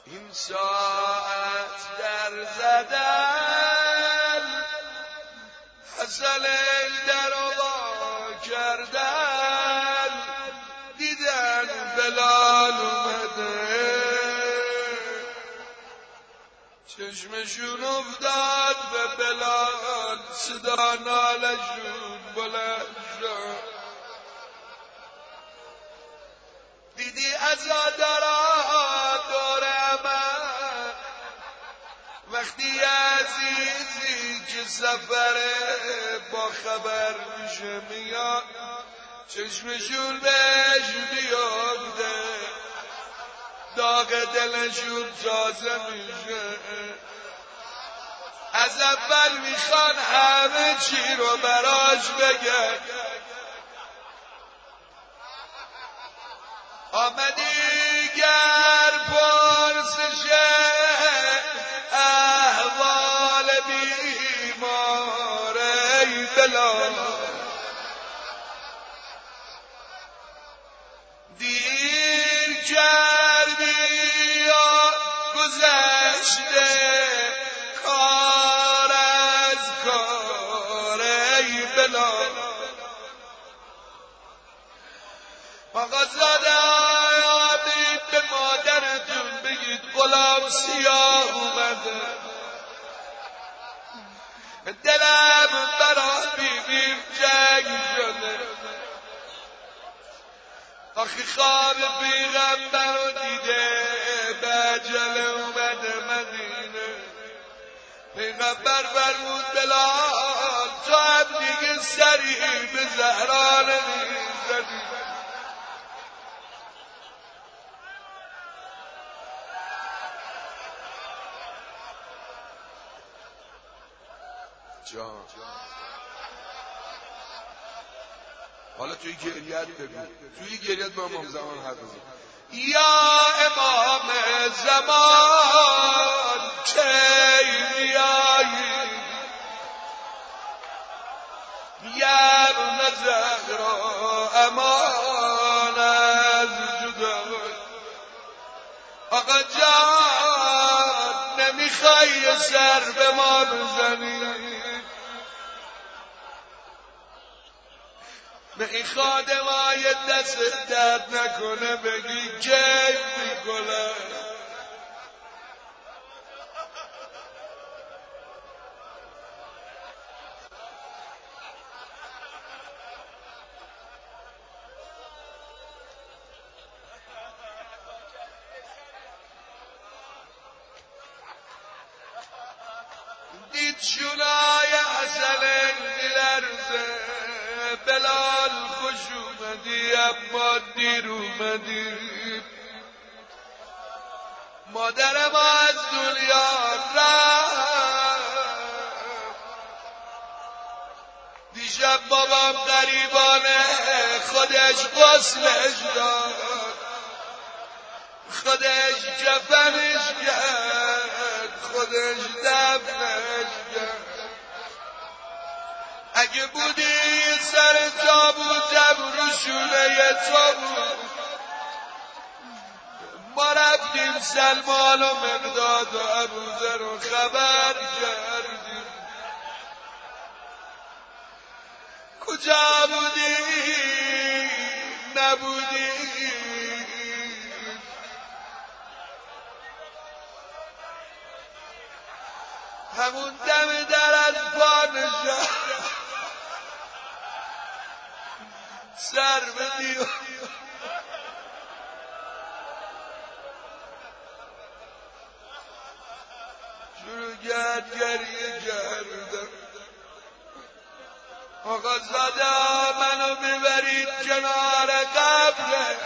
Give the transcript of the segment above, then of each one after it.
این ساعت در زدن حسن در وا کردن دیدن بلال اومده چشمشون افتاد به بلال صدا نالشون بلند شد دیدی عزاداران دور من وقتی عزیزی که سفره با خبر میشه میاد چشمشون بهش بیفته داغ دلشون تازه میشه از اول میخوان همه چی رو براش بگن آمدی گر پرسش احوال بیمار ای بلال دیر کردی یا گذشته کار از کار ای بلال آقا زاده آمید به مادرتون بگید غلام سیاه اومده دلم برا بیبیم جنگ شده آخی خواب پیغمبر رو دیده به عجله اومده مدینه پیغمبر فرمود بلال تو هم دیگه سری به زهرا نمیزدی جان حالا توی گریت بگو توی گریت با امام زمان حرف بزن یا امام زمان کی میایی یا ابن زهرا امان از جدایی آقا جان نمیخوای سر به ما بزنی به این خادمای دست درد نکنه بگی کیف میکنه دید شونای حسن میلرزه بلال خوش اومدی اما دیر اومدی مادرم از دنیا رفت دیشب بابام غریبانه خودش غسلش داد خودش کفنش کرد خودش دفنش کرد اگه بودی سر تابوتم رو شونه تو بود ما رفتیم سلمان و مقداد و ابوذر رو خبر کردیم کجا بودی نبودی همون دم در از پا نشد سر بدی شروع گریه کردم آقا زاده منو ببرید کنار قبرش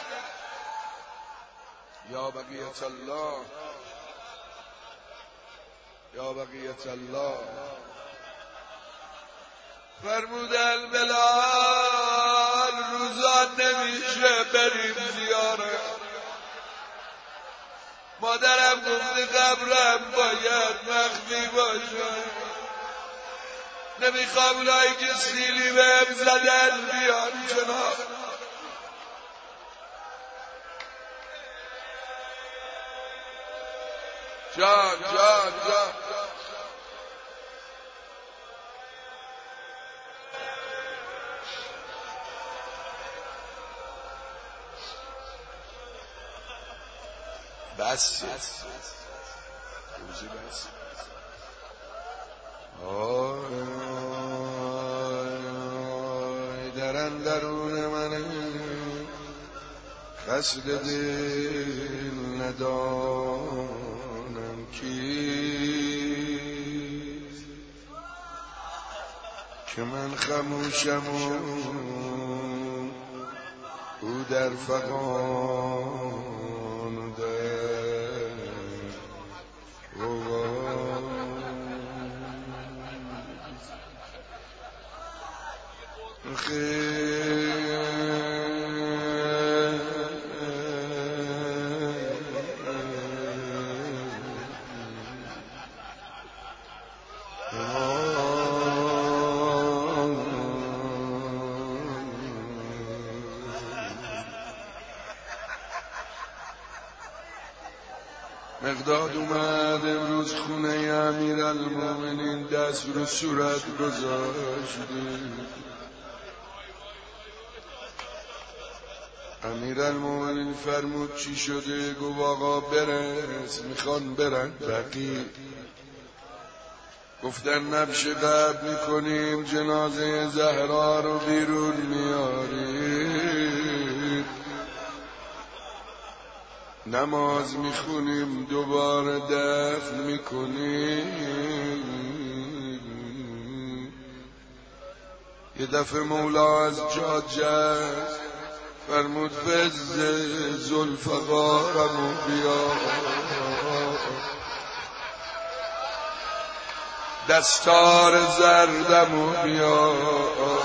یا بقیت الله یا بقیت الله فرمودن بلال روزا نمیشه بریم زیارت مادرم گفته قبرم باید مخفی باشه نمیخوام اونایی که سیلی بهم زدن بیان کنار جان جان جان بس روزی بس در اندرون من قصد دل ندانم کیست که من خموشم و او در فغان و در مقداد اومد امروز خونه امیرالمومنین، دست رو صورت گذاشته. امیرالمومنین فرمود چی شده؟ گفت آقا برس، میخوان برن بقیع. گفتن نبش قبل میکنیم، جنازه زهرا رو بیرون میاریم، نماز میخونیم، دوباره دفن میکنیم. یه دفعه مولا از جا جست، فرمود فز ذوالفقارمو بیار، دستار زردمو بیار،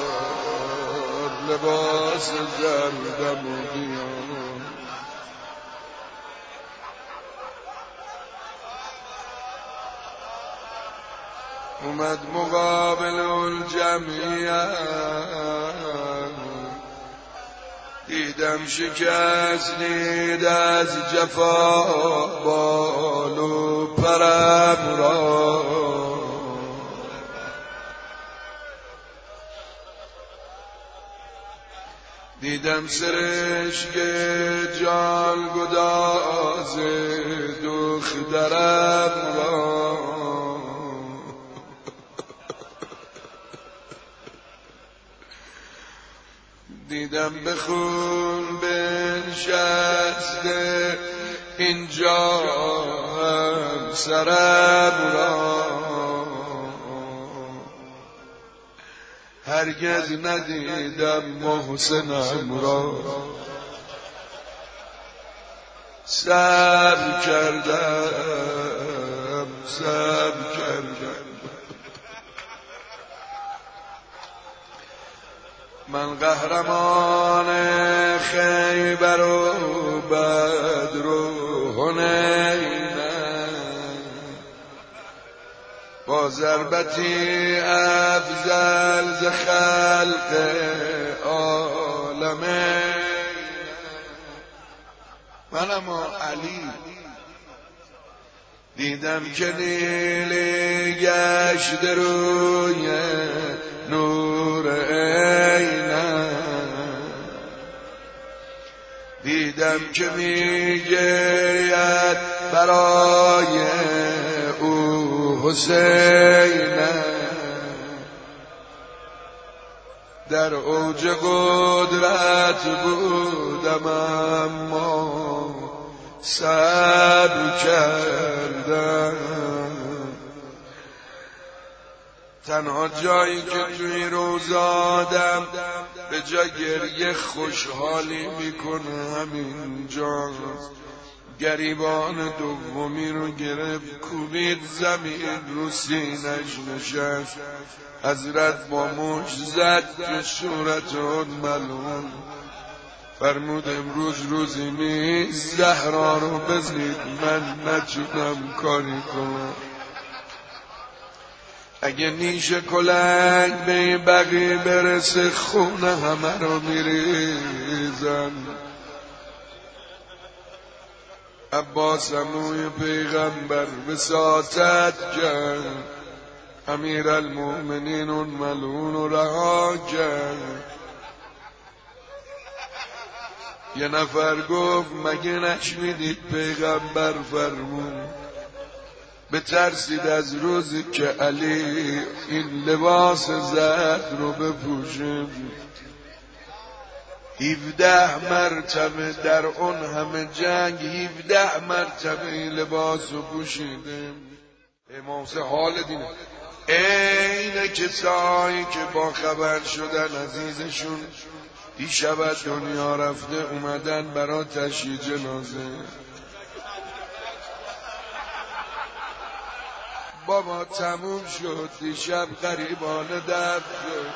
لباس زردمو بیار. اومد مقابل الجمعیت، دیدم شکستید از جفا بال و پرم را، دیدم سرشک جان گداز دخترم را، دیدم به خون بنشسته اینجا هم سرم را، هرگز ندیدم محسنم را. صبر کردم من قهرمان خیبر و بدر و حنینم، با ضربتی افضل ز خلق عالمین. منم علی دیدم که نیلی گشت روی نور عینم، دیدم که میگرید برای او حسینم، در اوج قدرت بودم اما صبر کردم. تنها جایی که توی روزادم به جا گریه خوشحالی میکنه همین جاست. گریبان دومی رو گرفت، کوبید زمین، رو سینش نشست. حضرت با مشت زد به صورت اون ملعون، فرمود امروز روزی نیست، زهرا رو بزنید، من نتونم کاری کنم. اگه نیش کلنگ به بقی برسه خونه همه رو میریزن. عباس عموی پیغمبر وساطت کرد، امیر المؤمنین اون ملعون و رها کرد. یه نفر گفت مگه نشنیدید پیغمبر فرمود بترسید از روزی که علی این لباس زرد رو بپوشه. 17 مرتبه در اون همه جنگ 17 مرتبه این لباس رو پوشیده. امام حسین حال دینه اینه کسایی که با خبر شدن عزیزشون دیشب از دنیا رفته اومدن برا تشییع جنازه. بابا تموم شد دیشب غریبانه درد شد،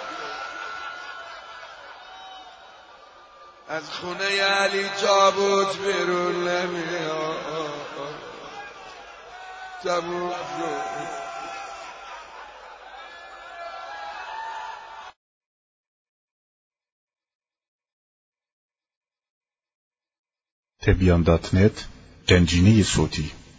از خونه علی تابوت بیرون نمیاد، تموم شد. تبیان.net گنجینه صوتی